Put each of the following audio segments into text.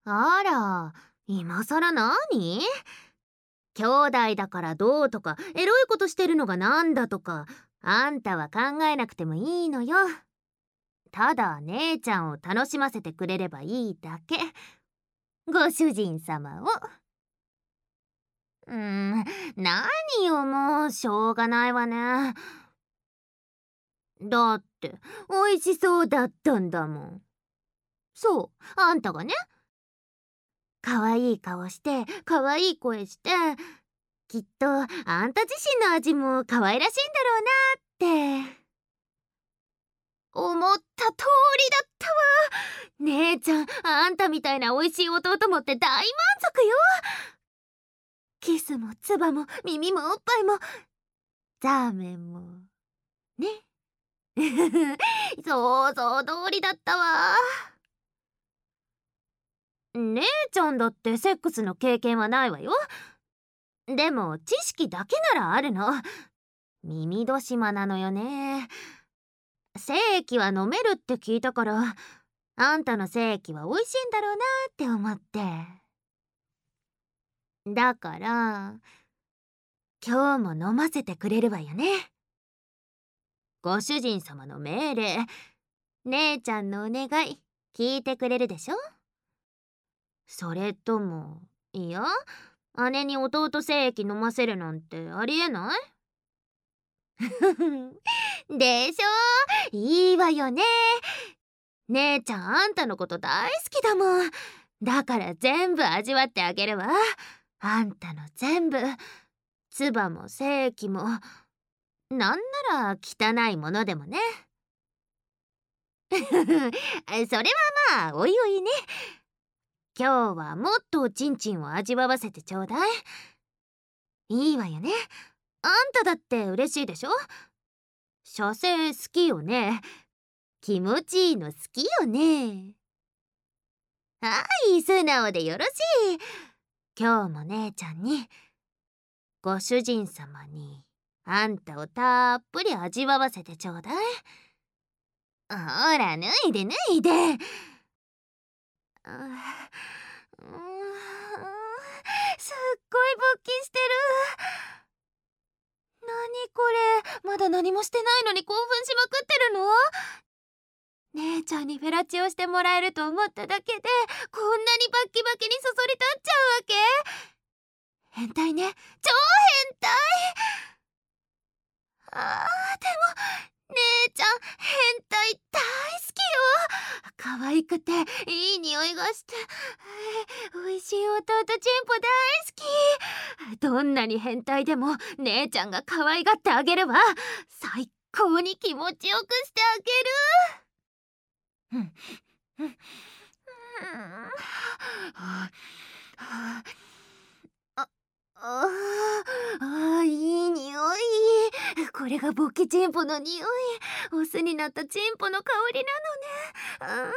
あら、今さら何？兄弟だからどうとか、エロいことしてるのがなんだとか、あんたは考えなくてもいいのよ。ただ姉ちゃんを楽しませてくれればいいだけ。ご主人様を。何よもう、しょうがないわね。だって、美味しそうだったんだもん。そう、あんたがね、可愛い顔して、可愛い声して、きっとあんた自身の味も可愛らしいんだろうなって。思った通りだったわ。姉ちゃん、あんたみたいな美味しい弟もって大満足よ。キスも唾も耳もおっぱいもザーメンもね。想像通りだったわ。姉ちゃんだってセックスの経験はないわよ。でも知識だけならあるの。耳戸島なのよね。精液は飲めるって聞いたから、あんたの精液は美味しいんだろうなって思って。だから今日も飲ませてくれるわよね。ご主人様の命令、姉ちゃんのお願い聞いてくれるでしょ？それとも、いや、姉に弟精液飲ませるなんてありえない？でしょ？いいわよね。姉ちゃんあんたのこと大好きだもん。だから全部味わってあげるわ。あんたの全部。唾も精液も、なんなら汚いものでもね。それはまあおいおいね。今日はもっとおちんちんを味わわせてちょうだい。いいわよね。あんただって嬉しいでしょ？射精好きよね。気持ちいいの好きよね。はい、素直でよろしい。今日も姉ちゃんに、ご主人様に、あんたをたっぷり味わわせてちょうだい。ほら、脱いで脱いで。うーすっごい勃起してる。なにこれ、まだ何もしてないのに興奮しまくってるの？姉ちゃんにフェラチオしてもらえると思っただけでこんなにバッキバキにそそり立っちゃうわけ？変態ね、超変態。でも姉ちゃん変態大好きよ。可愛くていい匂いがして、美味しい弟チンポ大好き。どんなに変態でも姉ちゃんが可愛がってあげるわ。最高に気持ちよくしてあげる。うんうん、あいい匂い。これがボキチンポの匂い。オスになったチンポの香りなのね。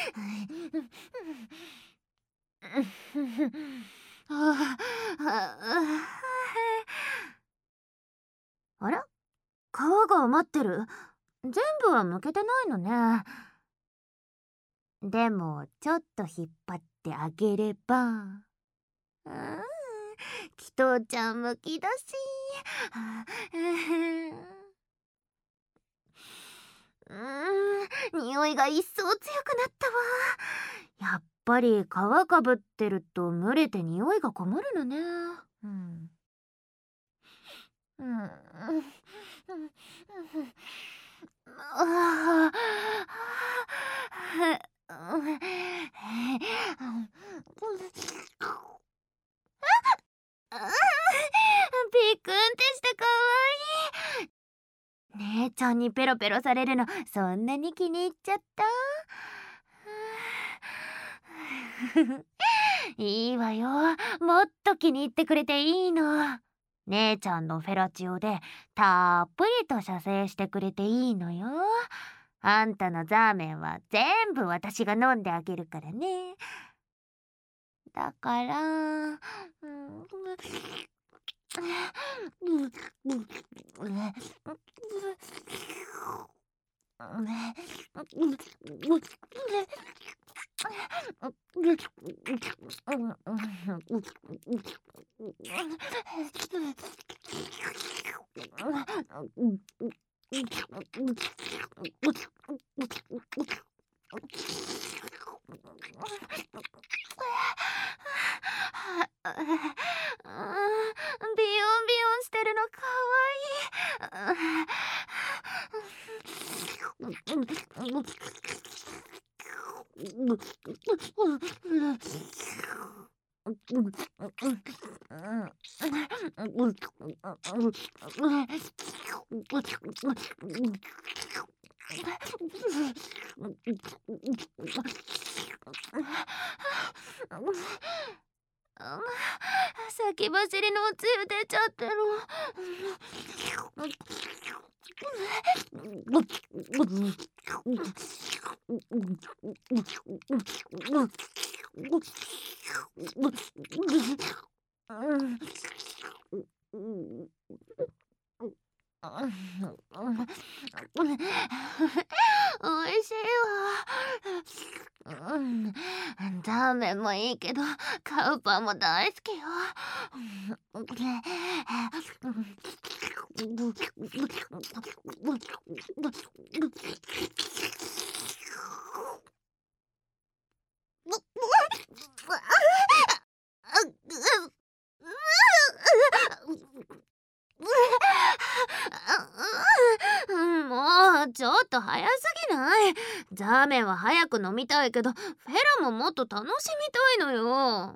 あら、皮が余ってる。全部は剥けてないのね。でもちょっと引っ張ってあげれば。キトちゃんむきだし。匂いが一層強くなったわ。やっぱり皮かぶってると蒸れて匂いがこもるのね。うん。うん。あピクンってしてかわいい。姉ちゃんにペロペロされるのそんなに気に入っちゃった？いいわよ。もっと気に入ってくれていいの。姉ちゃんのフェラチオでたっぷりと射精してくれていいのよ。あんたのザーメンは全部私が飲んであげるからね。だから、 ビヨンビヨンしてるのかわ先走りのおつゆ出ちゃってる。おいしいわ。ラーメンもいいけどカウパーも大好きよ。もうちょっと早すぎない？ザーメンは早く飲みたいけどフェラももっと楽しみたいのよ。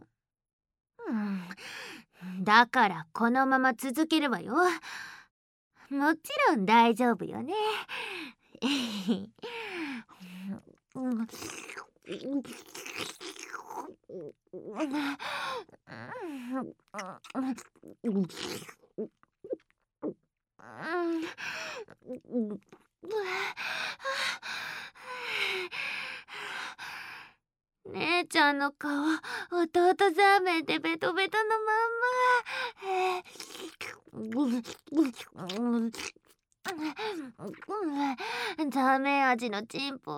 だからこのまま続けるわよ。もちろん大丈夫よね。姉ちゃんの顔、弟ザーメンでベトベトのまんま。ザーメン味のチンポ。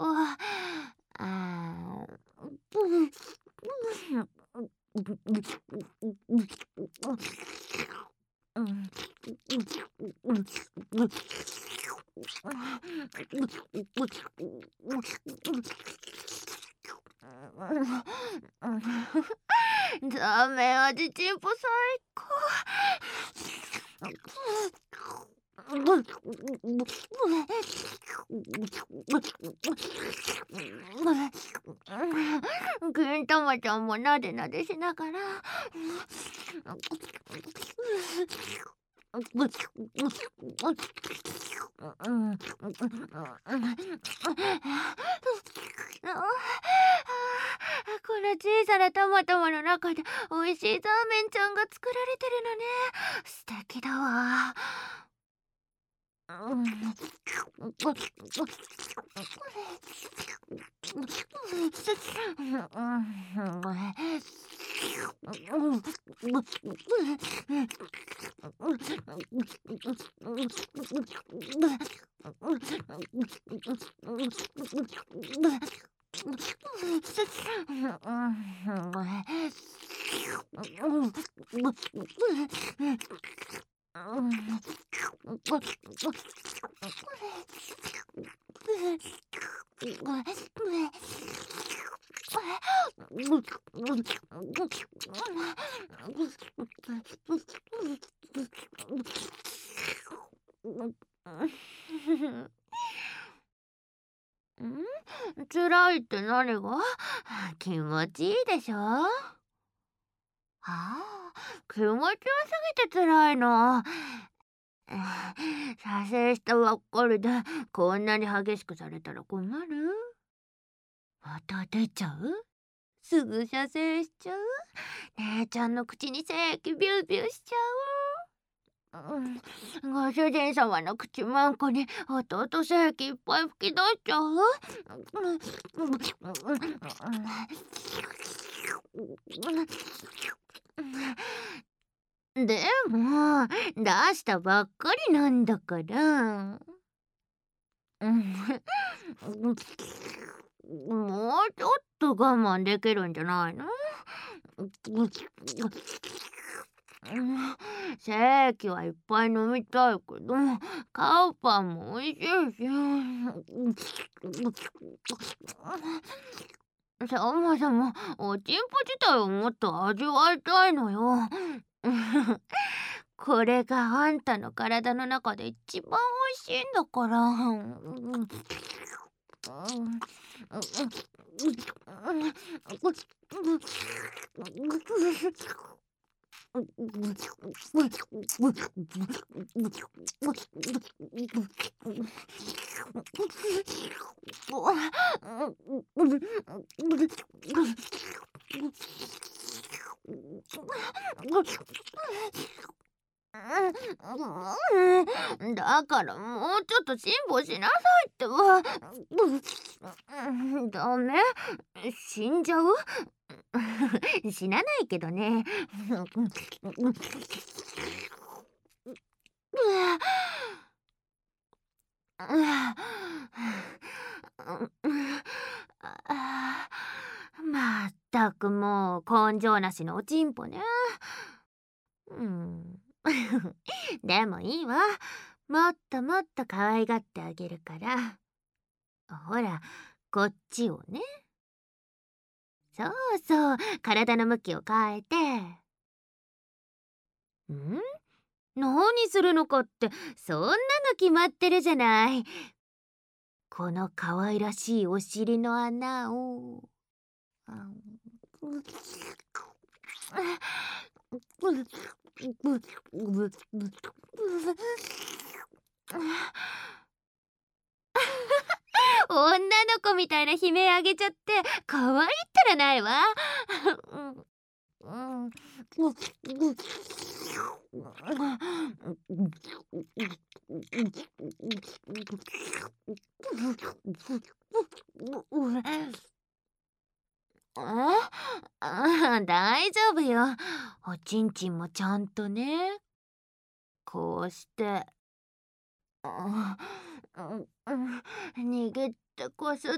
ザーメン味チンポ最高。金玉ちゃんもなでなでしながら。この小さなトマトの中で美味しいザーメンちゃんが作られてるのね。素敵だわ。辛いって何が？気持ちいいでしょ？気持ちよすぎて辛いの。射精したばっかりでこんなに激しくされたら困る？また出ちゃう？すぐ射精しちゃう？姉ちゃんの口に精液ビュービューしちゃう？ご主人様の口マンコに弟精液いっぱい吹き出しちゃう？でも出したばっかりなんだから。 もうちょっと我慢できるんじゃないの？シェーキはいっぱい飲みたいけど、カウパンも美味しいし。そもそもおちんぽ自体をもっと味わいたいのよ。これがあんたの体の中で一番美味しいんだから。だからもうちょっと辛抱しなさいってば。ダメ？死んじゃう？死なないけどね。まったくもう根性なしのおちんぽね。うん。でもいいわ。もっともっと可愛がってあげるから。ほら、こっちをね。そうそう、体の向きを変えて。ん？何するのかって、そんなの決まってるじゃない。この可愛らしいお尻の穴を。女の子みたいな悲鳴あげちゃって可愛いったらないわ。うん。大丈夫よ。おちんちんもちゃんとね。こうして。握ってこすって。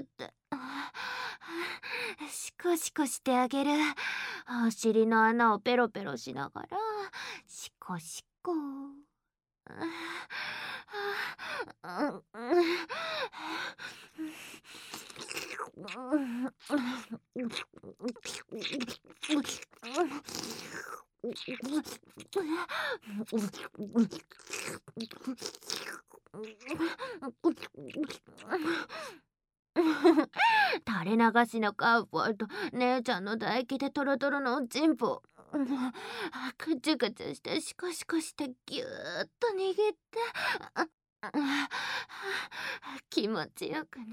シコシコしてあげる。お尻の穴をペロペロしながらシコシコ。垂れ流しのカウボーイと姉ちゃんの唾液でトロトロのおちんぽ。くちゅくちゅしてシコシコしてぎゅーっと握って気持ちよくね。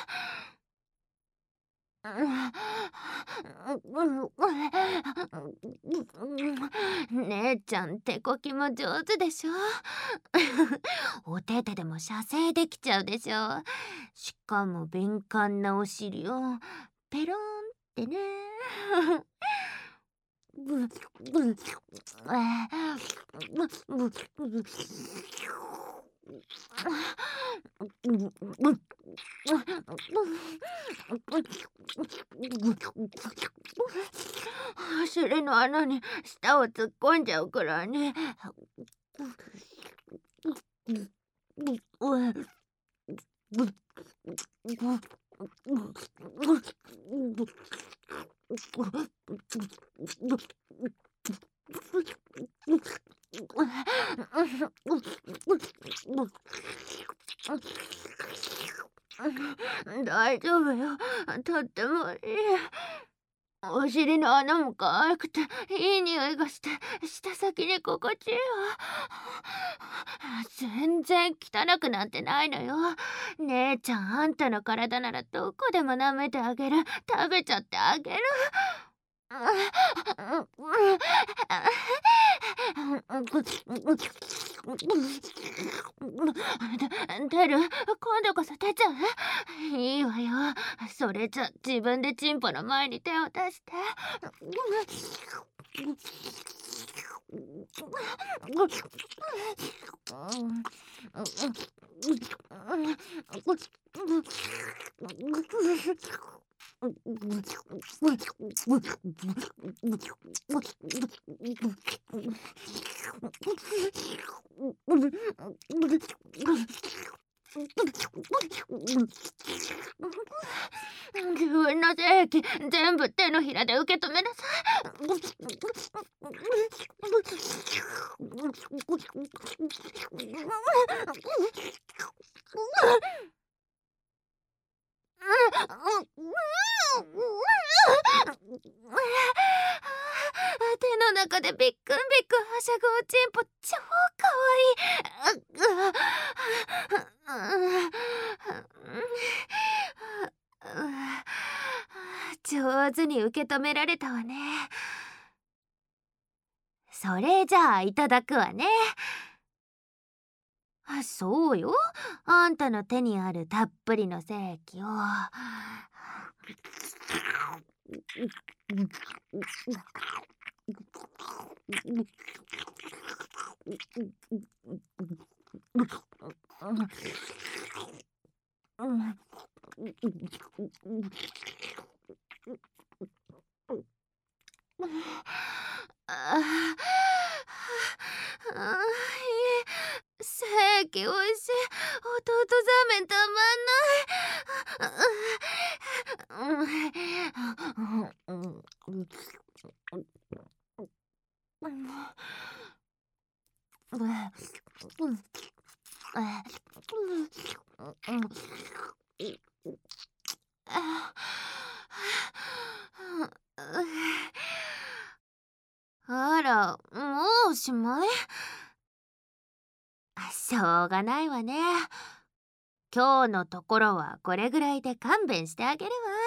姉ちゃん手こきも上手でしょ。お手手でも射精できちゃうでしょ。しかも敏感なお尻をペロンってね。尻の穴に舌を突っ込んじゃうくらいに。大丈夫よ。とってもいい。お尻の穴も可愛くていい匂いがして舌先に心地いいわ。全然汚くなんてないのよ。姉ちゃん、あんたの体ならどこでも舐めてあげる。食べちゃってあげる。出る？今度こそ出ちゃう？いいわよ。それじゃ自分でチンポの前に手を出して。 自分の精液全部手のひらで受け止めなさ手の中でビックンビックンはしゃぐおちんぽ超かわいい。上手に受け止められたわね。それじゃあいただくわね。そうよ、あんたの手にあるたっぷりの精液を。精液おいしい。弟ザーメンたまんない。あら、もうおしまい？しょうがないわね。今日のところはこれぐらいで勘弁してあげるわ。